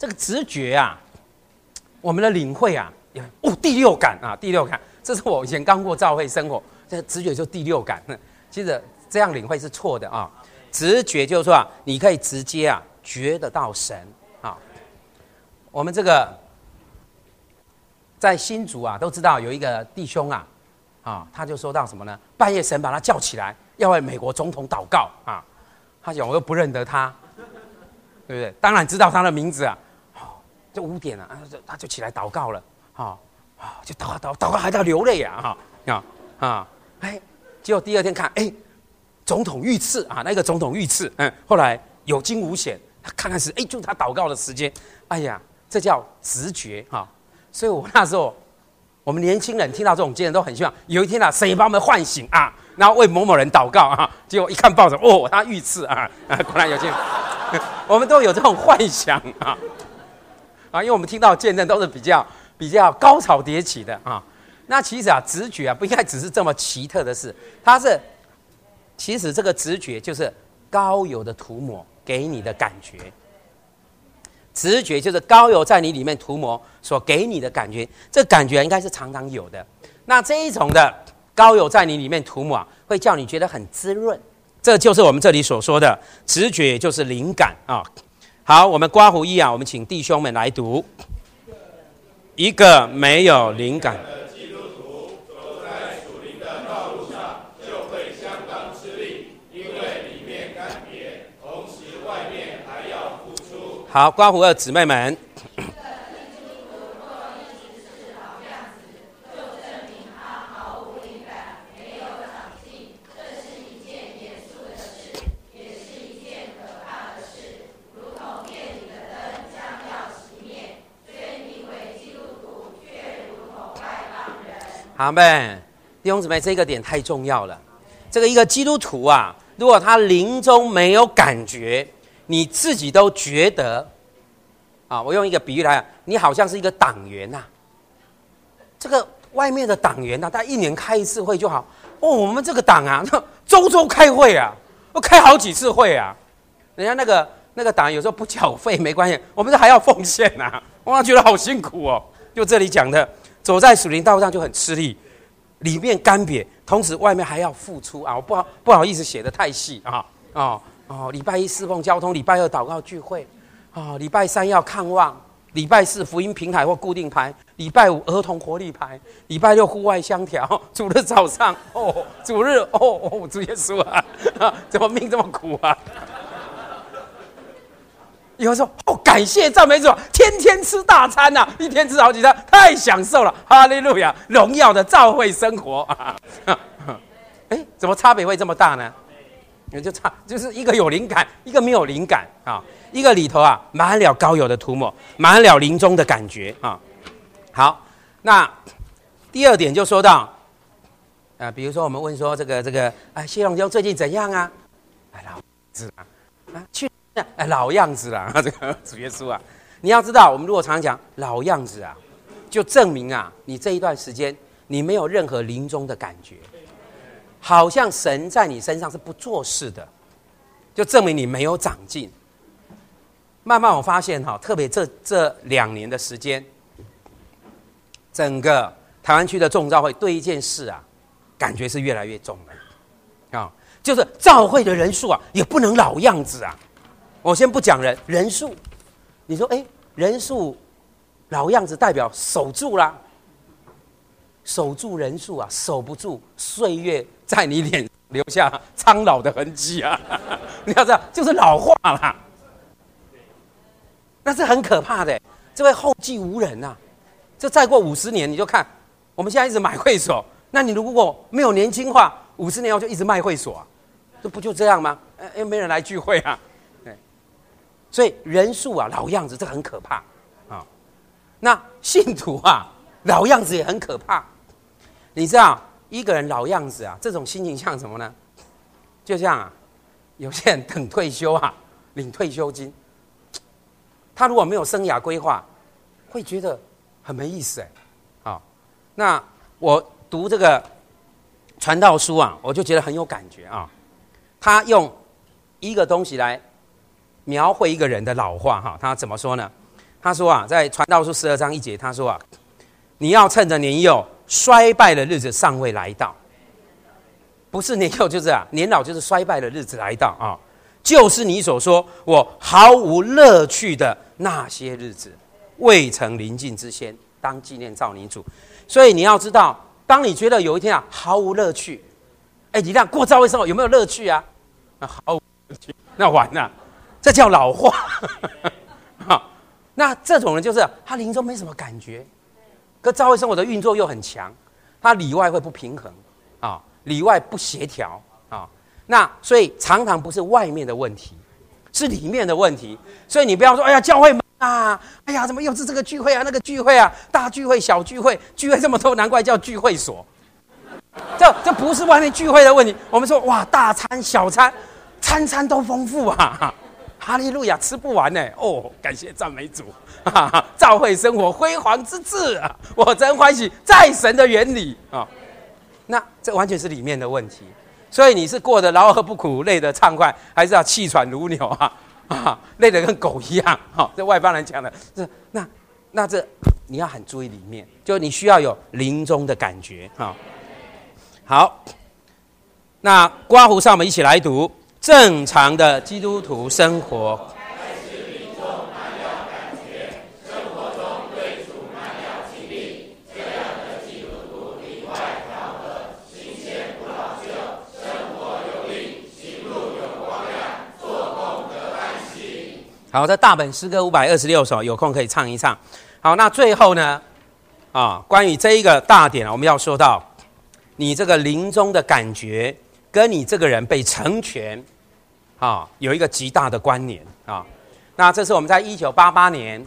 这个直觉啊，我们的领会啊，第六感啊，第六感，这是我以前刚过教会生活，这直觉就第六感。其实这样领会是错的啊，直觉就是说啊，你可以直接啊觉得到神啊。我们这个在新竹啊，都知道有一个弟兄啊，他就说到什么呢？半夜神把他叫起来，要为美国总统祷告啊。他讲我又不认得他，对不对？当然知道他的名字啊。就5点了，他就起来祷告了，就祷告还在流泪啊，结果第二天看，总统遇刺啊，那个总统遇刺，后来有惊无险，他看看时，就是他祷告的时间，这叫直觉啊。所以我那时候，我们年轻人听到这种经验都很希望有一天谁把我们唤醒啊，然后为某某人祷告啊，结果一看报纸，他遇刺啊，果然有些人，我们都有这种幻想啊，因为我们听到见证都是比较高潮迭起的啊。那其实直觉不应该只是这么奇特的事，其实这个直觉就是膏油的涂抹给你的感觉。直觉就是膏油在你里面涂抹所给你的感觉，这感觉应该是常常有的。那这一种的膏油在你里面涂抹，会叫你觉得很滋润，这就是我们这里所说的直觉，也就是灵感啊。好，我们刮胡一我们请弟兄们来读。一个没有灵感的基督徒走在属灵的道路上，就会相当吃力，因为里面干瘪，同时外面还要付出。好，刮胡二姊妹们。阿们，弟兄姊妹，这个点太重要了。这个一个基督徒如果他灵中没有感觉，你自己都觉得我用一个比喻来讲，你好像是一个党员这个外面的党员他1年开1次会就好。我们这个党周周开会开好几次会人家那个党有时候不缴费没关系，我们这还要奉献我觉得好辛苦就这里讲的。走在属灵道路上就很吃力，里面干瘪，同时外面还要付出我不好意思写得太细礼拜1侍奉交通，礼拜2祷告聚会礼拜3要看望，礼拜4福音平台或固定排，礼拜5儿童活力排，礼拜6户外相调，主日早上主日主耶稣怎么命这么苦有人说感谢赞美主，天天吃大餐一天吃好几餐，太享受了，哈利路亚，荣耀的教会生活怎么差别会这么大呢？就是一个有灵感，一个没有灵感一个里头满了膏油的涂抹，满了灵中的感觉好，那第二点就说到比如说我们问说这个谢龙兄最近怎样老子去老样子啦，这个主耶稣你要知道，我们如果常常讲老样子就证明你这一段时间你没有任何灵中的感觉，好像神在你身上是不做事的，就证明你没有长进。慢慢我发现特别这2年的时间，整个台湾区的众召会对一件事感觉是越来越重了就是召会的人数也不能老样子我先不讲人数，你说人数老样子代表守住啦，守住人数守不住，岁月在你脸留下苍老的痕迹你要知道，就是老化啦，那是很可怕的，这会后继无人这再过50年你就看，我们现在一直买会所，那你如果没有年轻化，50年后就一直卖会所这不就这样吗？又没人来聚会所以人数老样子，这很可怕那信徒老样子也很可怕。你知道一个人老样子这种心情像什么呢？就像有些人等退休领退休金，他如果没有生涯规划，会觉得很没意思那我读这个传道书我就觉得很有感觉他用一个东西来描绘一个人的老化他怎么说呢？ 他说啊，在传道书12章1节，他说啊，你要趁着年幼衰败的日子尚未来到，不是年幼就是年老，就是衰败的日子来到啊，就是你所说我毫无乐趣的那些日子，未曾临近之先，当纪念造你主。所以你要知道，当你觉得有一天毫无乐趣，你这过教会生活有没有乐趣啊？毫无乐趣，那完了，这叫老化。那这种人就是他灵中没什么感觉，可教会生活的运作又很强，他里外会不平衡里外不协调那所以常常不是外面的问题，是里面的问题。所以你不要说哎呀教会哎呀怎么又是这个聚会那个聚会大聚会小聚会，聚会这么多，难怪叫聚会所。这不是外面聚会的问题。我们说哇，大餐小餐，餐餐都丰富哈利路亚，吃不完呢。感谢赞美主教会生活辉煌之至我真欢喜，在神的原理那这完全是里面的问题。所以你是过得劳而不苦，累得畅快，还是要气喘如牛累得跟狗一样这外邦人讲的那这你要很注意里面，就你需要有临终的感觉好，那刮胡上我们一起来读正常的基督徒生活。好，这大本诗歌526首，有空可以唱一唱。好，那最后呢，关于这一个大点我们要说到，你这个临终的感觉，跟你这个人被成全，有一个极大的关联那这是我们在1988年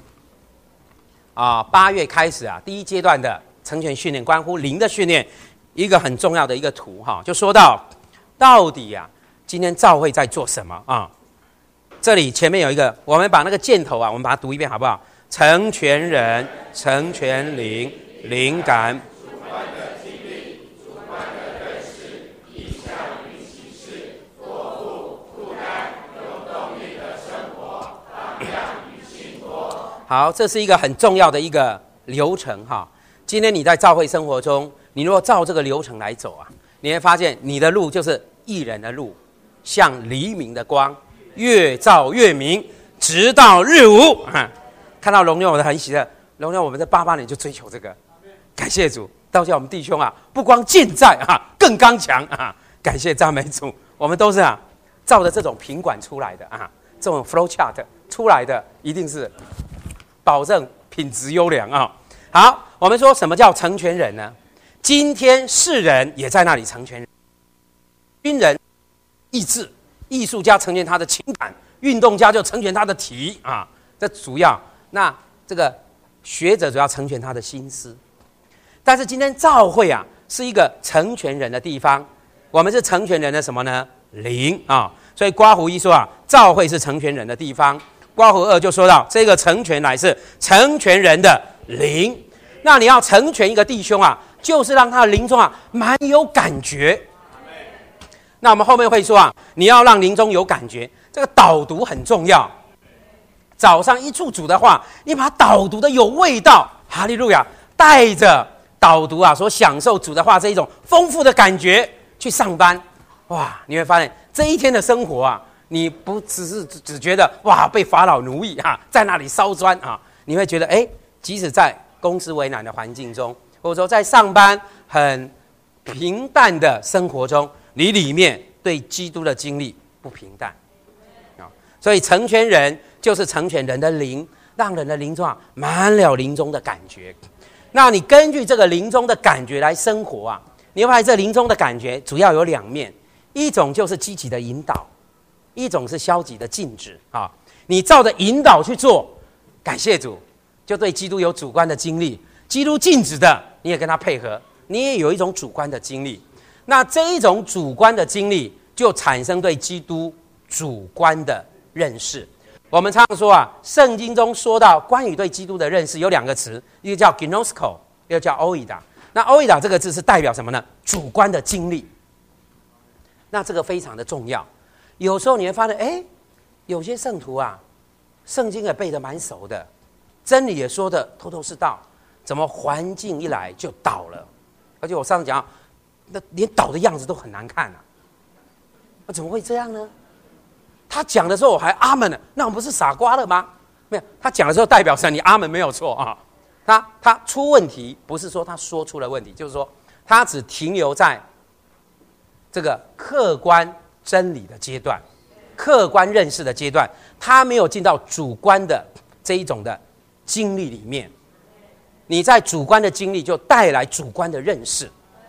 8月开始第一阶段的成全训练，关乎灵的训练，一个很重要的一个图就说到底今天教会在做什么这里前面有一个，我们把那个箭头我们把它读一遍好不好？成全人，成全灵，灵感，主观的经历，主观的认识，意向与启示，托付、负担，有动力的生活，榜样与信托。好，这是一个很重要的一个流程今天你在教会生活中，你如果照这个流程来走你会发现你的路就是义人的路，像黎明的光，越照越明，直到日无看到荣耀我的很喜乐，荣耀我们在88年就追求这个，感谢主，到现在我们弟兄不光健在更刚强感谢赞美主，我们都是照着这种品管出来的这种 flow chart 出来的，一定是保证品质优良好，我们说什么叫成全人呢？今天世人也在那里成全人，军人意志，艺术家成全他的情感，运动家就成全他的体这主要。那这个学者主要成全他的心思。但是今天教会是一个成全人的地方，我们是成全人的什么呢？灵所以刮胡一说教会是成全人的地方，刮胡2就说到这个成全乃是成全人的灵。那你要成全一个弟兄就是让他的灵中蛮有感觉。那我们后面会说你要让灵中有感觉，这个导读很重要。早上一出主的话，你把它导读的有味道，哈利路亚，带着导读所享受主的话这一种丰富的感觉去上班，哇，你会发现这一天的生活你不只觉得哇被法老奴役在那里烧砖你会觉得即使在公司为难的环境中，或者说在上班很平淡的生活中，你里面对基督的经历不平淡所以成全人就是成全人的灵，让人的灵中满了灵中的感觉。那你根据这个灵中的感觉来生活你会发现这灵中的感觉主要有两面，一种就是积极的引导，一种是消极的禁止你照着引导去做，感谢主，就对基督有主观的经历；基督禁止的，你也跟他配合，你也有一种主观的经历。那这一种主观的经历，就产生对基督主观的认识。我们常常说圣经中说到关于对基督的认识有两个词，一个叫 gnosko， 一个叫 oida。那 oida 这个字是代表什么呢？主观的经历。那这个非常的重要。有时候你会发现有些圣徒圣经也背得蛮熟的真理也说的头头是道，怎么环境一来就倒了？而且我上次讲，那连倒的样子都很难看啊！那怎么会这样呢？他讲的时候我还阿门了，那我们不是傻瓜了吗？没有，他讲的时候代表神，你阿门没有错啊。他出问题，不是说他说出了问题，就是说他只停留在这个客观真理的阶段、客观认识的阶段，他没有进到主观的这一种的经历里面。你在主观的经历就带来主观的认识。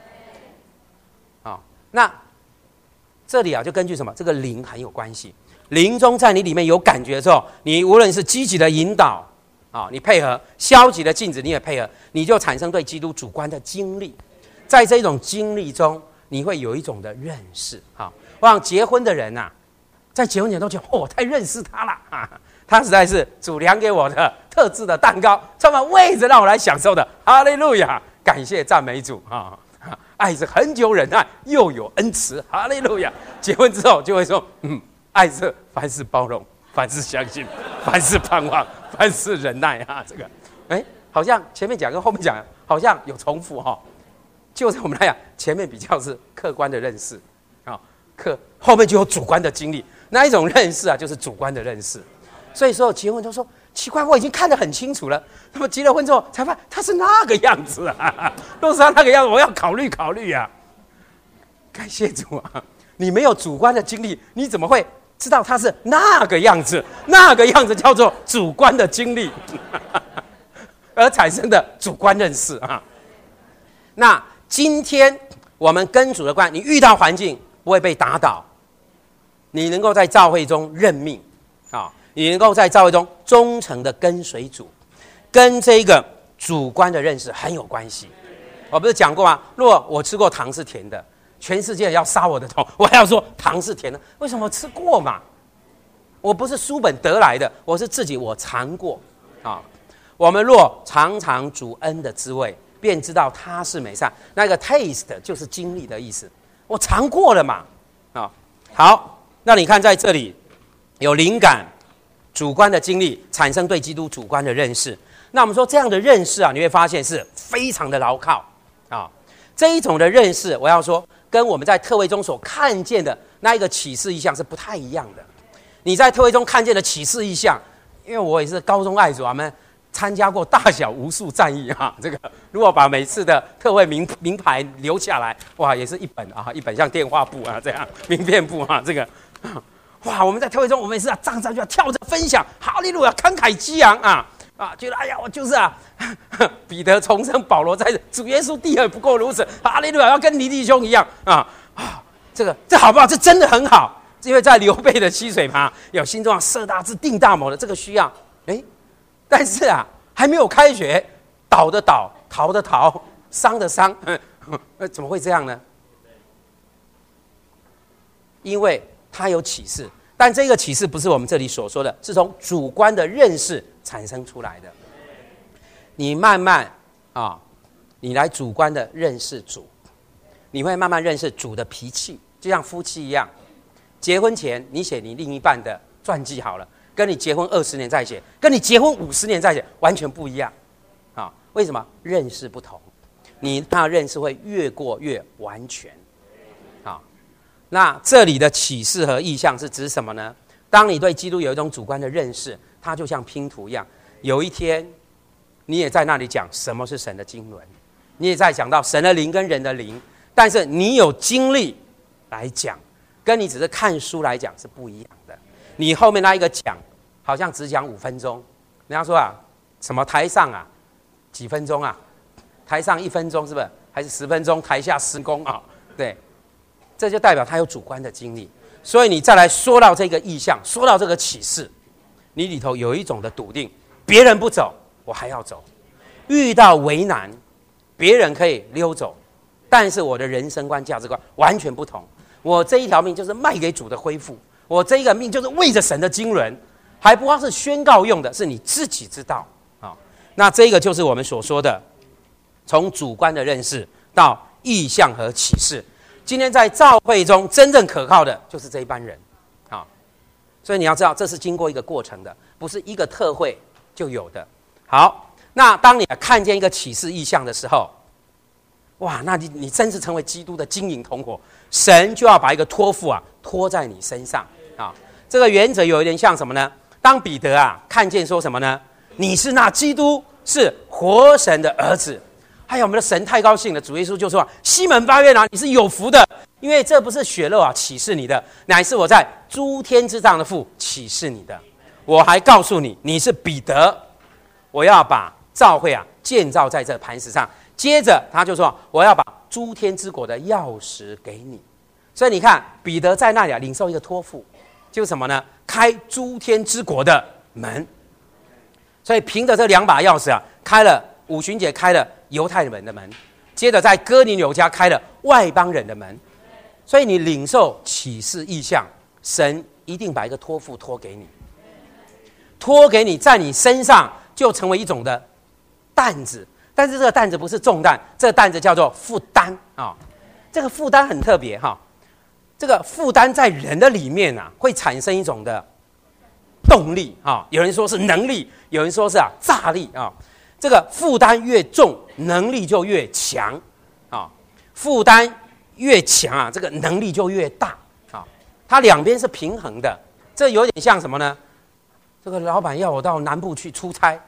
那这里就根据什么？这个灵很有关系。灵中在你里面有感觉的时候，你无论是积极的引导你配合；消极的禁止，你也配合，你就产生对基督主观的经历。在这种经历中，你会有一种的认识。我想结婚的人在结婚前都觉得我太认识他了他实在是主量给我的特制的蛋糕，充满位置让我来享受的。哈利路亚，感谢赞美主爱是恒久忍耐，又有恩慈。哈利路亚！结婚之后就会说，爱是凡事包容，凡事相信，凡事盼望，凡事忍耐这个，好像前面讲跟后面讲好像有重复就是我们来讲，前面比较是客观的认识后面就有主观的经历。那一种认识就是主观的认识。所以说结婚都说奇怪，我已经看得很清楚了。那么结了婚之后才发现他是那个样子若是他那个样子，我要考虑考虑感谢主你没有主观的经历，你怎么会知道他是那个样子？那个样子叫做主观的经历而产生的主观认识那今天我们跟主的关系，你遇到环境不会被打倒，你能够在教会中认命你能够在教会中忠诚的跟随主，跟这个主观的认识很有关系。我不是讲过吗？若我吃过糖是甜的，全世界要杀我的头，我还要说糖是甜的，为什么我吃过嘛？我不是书本得来的，我是自己我尝过我们若尝尝主恩的滋味，便知道他是美善。那个 taste 就是经历的意思，我尝过了嘛好，那你看在这里有灵感。主观的经历产生对基督主观的认识，那我们说这样的认识你会发现是非常的牢靠这一种的认识，我要说跟我们在特会中所看见的那一个启示意象是不太一样的。你在特会中看见的启示意象，因为我也是高中爱主，我们参加过大小无数战役这个如果把每次的特会名牌留下来，哇，也是一本一本像电话簿这样名片簿这个。哇！我们在特会中，我们也是站上去跳着分享，哈利路亚，慷慨激昂觉得哎呀，我就是彼得重生，保罗在主耶稣第二不过如此，哈利路亚，要跟尼弟兄一样这好不好？这真的很好，因为在刘备的溪水旁有心中射大志定大谋的这个需要，但是还没有开学，倒的倒，逃的逃，伤的伤，怎么会这样呢？因为他有启示，但这个启示不是我们这里所说的，是从主观的认识产生出来的。你慢慢你来主观的认识主，你会慢慢认识主的脾气，就像夫妻一样。结婚前你写你另一半的传记好了，跟你结婚20年再写，跟你结婚50年再写，完全不一样为什么？认识不同，你那认识会越过越完全那这里的启示和意象是指什么呢？当你对基督有一种主观的认识，它就像拼图一样，有一天你也在那里讲什么是神的经纶，你也在讲到神的灵跟人的灵，但是你有经历来讲，跟你只是看书来讲是不一样的。你后面那一个讲好像只讲5分钟，人家说什么台上几分钟台上1分钟是不是？还是10分钟，台下施工对，这就代表他有主观的经历。所以你再来说到这个意象，说到这个启示，你里头有一种的笃定，别人不走我还要走，遇到为难别人可以溜走，但是我的人生观价值观完全不同，我这一条命就是卖给主的恢复，我这一个命就是为着神的经纶，还不光是宣告用的，是你自己知道那这个就是我们所说的从主观的认识到意象和启示。今天在教会中真正可靠的就是这一班人所以你要知道这是经过一个过程的，不是一个特会就有的好，那当你看见一个启示异象的时候，哇，那你真是成为基督的金银铜火，神就要把一个托付托在你身上啊。这个原则有一点像什么呢？当彼得看见说什么呢？你是那基督，是活神的儿子。哎呀，我们的神太高兴了，主耶稣就说：西门巴约拿，你是有福的，因为这不是血肉启示你的，乃是我在诸天之上的父启示你的。我还告诉你，你是彼得，我要把教会建造在这磐石上。接着他就说，我要把诸天之国的钥匙给你。所以你看，彼得在那里领受一个托付，就是什么呢？开诸天之国的门。所以凭着这2把钥匙开了五旬节，开了犹太人的门，接着在哥尼流家开了外邦人的门。所以你领受启示异象，神一定把一个托付托给你，托给你，在你身上就成为一种的担子。但是这个担子不是重担，这个担子叫做负担这个负担很特别这个负担在人的里面会产生一种的动力有人说是能力，有人说是炸力这个负担越重，能力就越强负担越强这个能力就越大它两边是平衡的。这有点像什么呢？这个老板要我到南部去出差，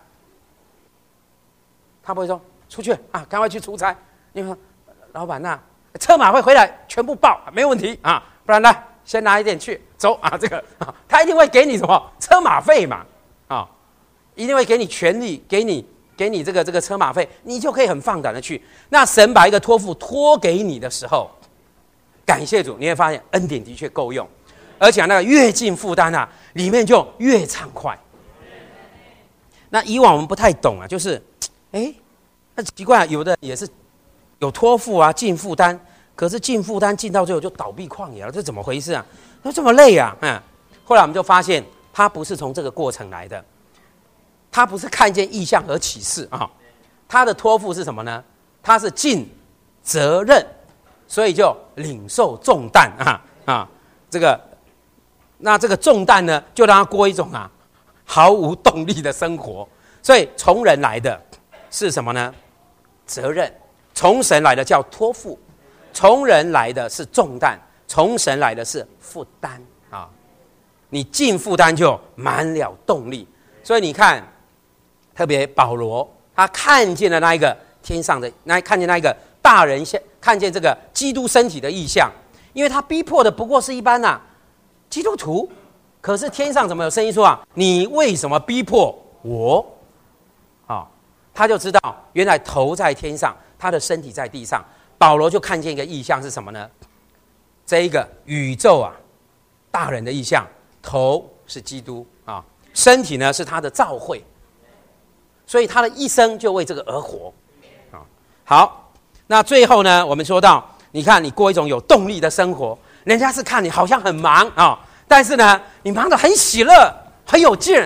他不会说出去赶快去出差，因为老板车马会回来全部报没问题不然呢先拿一点去走这个他一定会给你什么车马费嘛一定会给你权利，给你这个车马费，你就可以很放胆的去。那神把一个托付托给你的时候，感谢主，你会发现恩典的确够用，而且那个越尽负担里面就越畅快。那以往我们不太懂就是那奇怪有的也是有托付尽负担，可是尽负担尽到最后就倒闭旷野了，这怎么回事那这么累后来我们就发现他不是从这个过程来的，他不是看见异象和启示他的托付是什么呢？他是尽责任，所以就领受重担这个重担呢，就让他过一种毫无动力的生活。所以从人来的是什么呢？责任。从神来的叫托付，从人来的是重担，从神来的是负担你尽负担就满了动力。所以你看，特别保罗他看见了那一个天上的看见那一个大人，看见这个基督身体的异象，因为他逼迫的不过是一般基督徒，可是天上怎么有声音说你为什么逼迫我他就知道原来头在天上，他的身体在地上。保罗就看见一个异象是什么呢？这一个宇宙大人的异象，头是基督身体呢是他的召会，所以他的一生就为这个而活好，那最后呢，我们说到，你看你过一种有动力的生活，人家是看你好像很忙但是呢，你忙得很喜乐，很有劲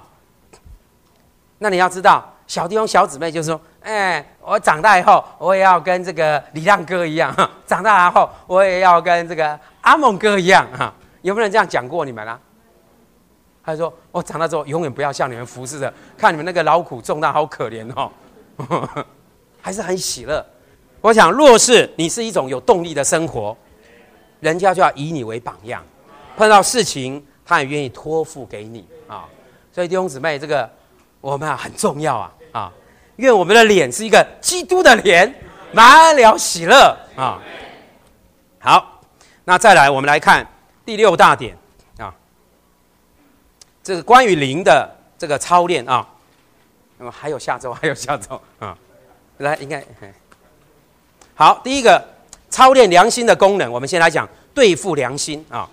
那你要知道，小弟兄小姊妹就是说，我长大以后，我也要跟这个李亮哥一样长大以后，我也要跟这个阿蒙哥一样有没有人这样讲过你们他说，我长大之后永远不要像你们服侍的，看你们那个劳苦重担，好可怜还是很喜乐。我想，若是你是一种有动力的生活，人家就要以你为榜样，碰到事情他也愿意托付给你所以弟兄姊妹，这个我们很重要愿我们的脸是一个基督的脸，满了喜乐好，那再来我们来看第6大点这个关于灵的这个操练那么还有下周来应该好。第一个操练良心的功能，我们先来讲对付良心